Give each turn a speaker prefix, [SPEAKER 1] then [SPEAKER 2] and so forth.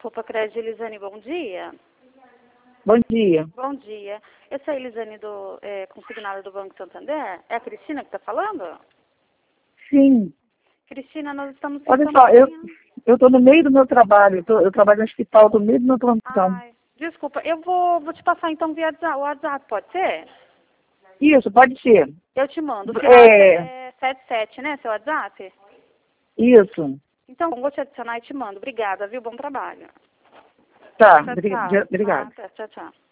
[SPEAKER 1] Desculpa, Crédito Elisane, bom dia.
[SPEAKER 2] Bom dia.
[SPEAKER 1] Bom dia. Essa é a Elisane consignada do Banco Santander? É a Cristina que está falando?
[SPEAKER 2] Sim.
[SPEAKER 1] Cristina, nós estamos...
[SPEAKER 2] Olha só, eu estou no meio do meu trabalho. Eu trabalho no hospital, estou no meio do meu plantão.
[SPEAKER 1] Ai, desculpa, eu vou te passar então via WhatsApp, pode ser?
[SPEAKER 2] Isso, pode ser.
[SPEAKER 1] Eu te mando. O final é 77, né, seu WhatsApp?
[SPEAKER 2] Isso.
[SPEAKER 1] Então, vou te adicionar e te mando. Obrigada, viu? Bom trabalho.
[SPEAKER 2] Tá,
[SPEAKER 1] Tchau, tchau.
[SPEAKER 2] obrigado.
[SPEAKER 1] Tchau, tchau.